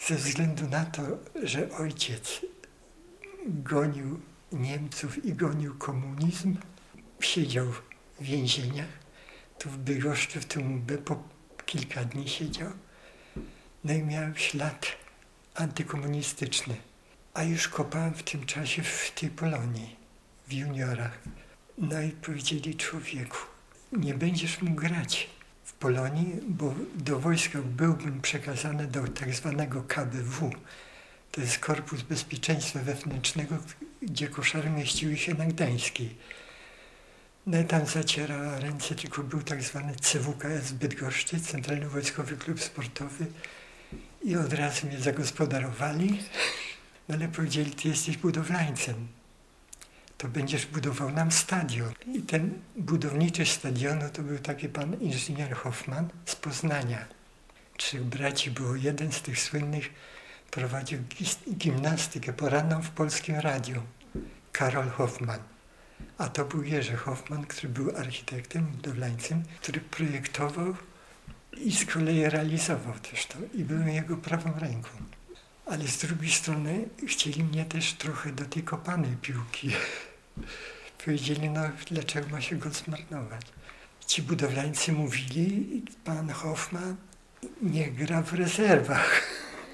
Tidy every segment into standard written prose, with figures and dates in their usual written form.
Ze względu na to, że ojciec gonił Niemców i gonił komunizm, siedział w więzieniach. Tu w Bydgoszczy, w tym UB po kilka dni siedział. No i miał ślad antykomunistyczny. A już kopałem w tym czasie w tej Polonii, w juniorach. No i powiedzieli: człowieku, nie będziesz mógł grać w Polonii, bo do wojska byłbym przekazany do tak zwanego KBW. To jest Korpus Bezpieczeństwa Wewnętrznego, gdzie koszary mieściły się na Gdańskiej. No i tam zacierała ręce, tylko był tak zwany CWKS w Bydgoszczy, Centralny Wojskowy Klub Sportowy, i od razu mnie zagospodarowali, no ale powiedzieli: ty jesteś budowlańcem, to będziesz budował nam stadion. I ten budowniczy stadionu to był taki pan inżynier Hoffman z Poznania. 3 braci było, jeden z tych słynnych prowadził gimnastykę poranną w Polskim Radiu, Karol Hoffman. A to był Jerzy Hoffman, który był architektem, budowlańcem, który projektował i z kolei realizował też to. I byłem jego prawą ręką. Ale z drugiej strony chcieli mnie też trochę do tej kopanej piłki. Powiedzieli: no dlaczego ma się go zmarnować? Ci budowlańcy mówili: pan Hoffman niech gra w rezerwach.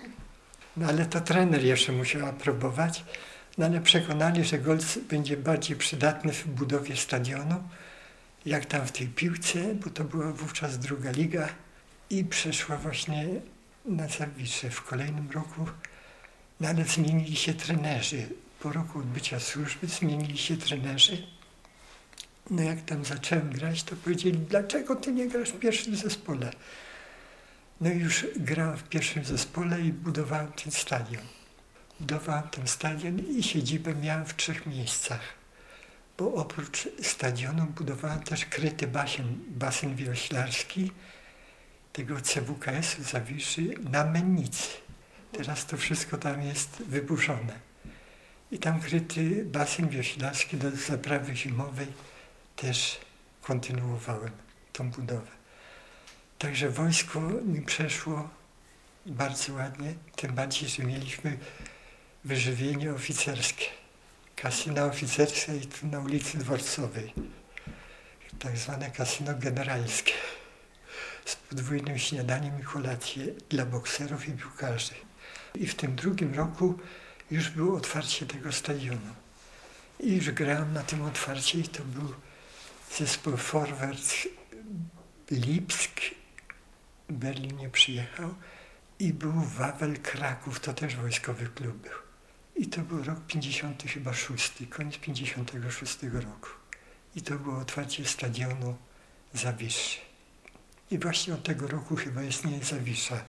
No ale to trener jeszcze musiał aprobować. No ale przekonali, że Golc będzie bardziej przydatny w budowie stadionu, jak tam w tej piłce, bo to była wówczas druga liga, i przeszła właśnie na Zawisze w kolejnym roku. No ale zmienili się trenerzy. Po roku odbycia służby zmienili się trenerzy. No jak tam zacząłem grać, to powiedzieli: dlaczego ty nie grasz w pierwszym zespole? No i już grałem w pierwszym zespole i budowałem ten stadion. Budowałem ten stadion i siedzibę miałem w 3 miejscach. Bo oprócz stadionu budowałem też kryty basen wioślarski tego CWKS-u Zawiszy na Mennicy. Teraz to wszystko tam jest wyburzone. I tam kryty basen wioślarski do zaprawy zimowej też kontynuowałem tą budowę. Także wojsko mi przeszło bardzo ładnie, tym bardziej, że mieliśmy wyżywienie oficerskie. Kasyno oficerskie i tu na ulicy Dworcowej. Tak zwane kasyno generalskie. Z podwójnym śniadaniem i kolacją dla bokserów i piłkarzy. I w tym drugim roku już było otwarcie tego stadionu. I już grałem na tym otwarcie i to był zespół Vorwärts Lipsk. W Berlinie przyjechał i był Wawel Kraków, to też wojskowy klub był. I to był rok 56, koniec 56 roku. I to było otwarcie stadionu Zawiszy. I właśnie od tego roku chyba istnieje Zawisza.